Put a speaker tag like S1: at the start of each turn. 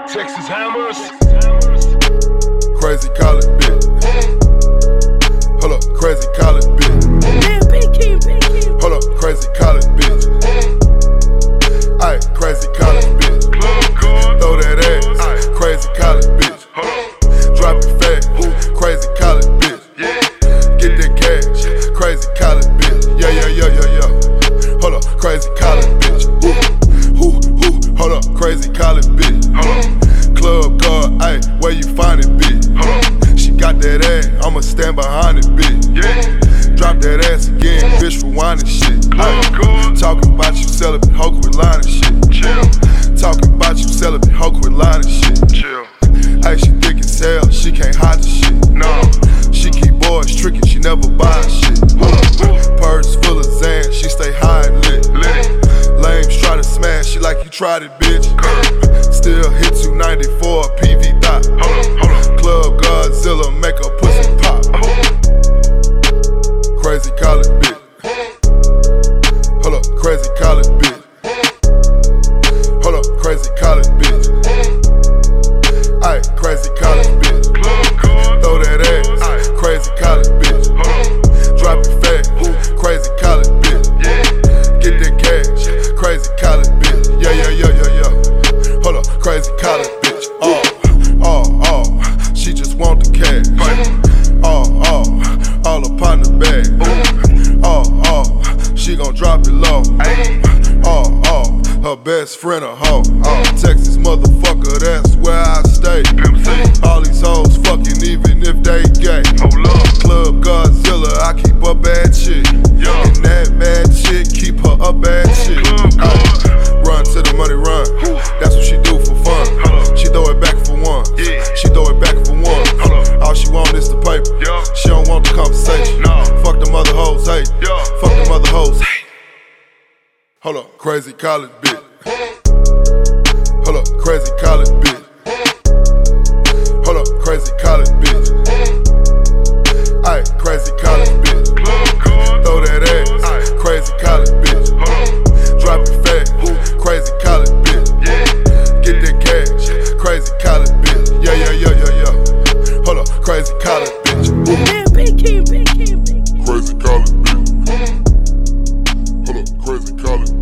S1: Texas Hammers.
S2: Crazy college bitch. Hold up, crazy college bitch. Hold up, crazy college bitch. Ayy, crazy college bitch. Throw that ass, crazy college bitch. Drop it fast, crazy college bitch. Get that cash, crazy college bitch. Yeah. Hold up, crazy college bitch. Hold up, crazy college bitch. Club guard, ayy, where you find it, bitch? She got that ass, I'ma stand behind it, bitch. Drop that ass again, bitch, rewind and shit. Talking about you celibate, hoe quit lying and shit. Talking about you celibate, hoe quit lying and shit. Ayy, she thick as hell, she can't hide the shit. She keep boys tricking, she never buys shit. Purse full of Zan, she stay high and lit. Lames try to smash, she like you tried it, bitch. Still hit 294 PV dot. Club Godzilla make a pussy pop. Crazy college bitch. Hold up, crazy college bitch. Hold up, crazy college bitch. Ayy, crazy college bitch. Throw that ass, crazy college bitch. Drop it fast, crazy college bitch. Get that cash, crazy college bitch. Yeah. Hold up, crazy college bitch. She just want the cash. All upon the bag. She gon' drop it low. Her best friend a hoe. Texas motherfucker, that's where I stay. All these hoes fucking even if they gay. Club Godzilla, I keep a bad chick. And that bad chick keep her a bad chick. Run to the money run. That's what she do for fun. She throw it back for one. She throw it back for one. All she want is the paper. She don't want the conversation. Fuck them other hoes, hey. Fuck them other hoes, hey. Hold up, crazy college bitch. Hold up, crazy college bitch. Hold up, crazy college bitch. Ayy, crazy college bitch. Throw that ass, crazy college bitch. Drop it fast, crazy college bitch. Get that cash, crazy college bitch. Yeah. Hold up, crazy college bitch.
S3: Crazy college bitch. Hold up, crazy college.